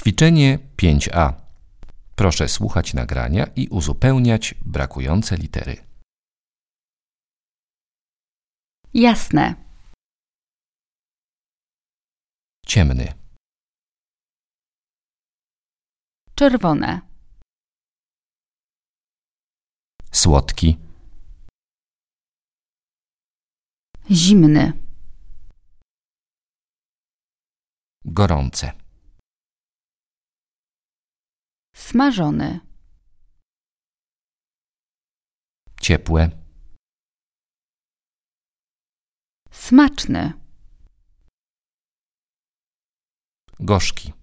Ćwiczenie 5a. Proszę słuchać nagrania i uzupełniać brakujące litery. Jasne. Ciemny, Czerwone. słodki, Zimny. gorące, Smażony. ciepłe, Smaczny. gorzki.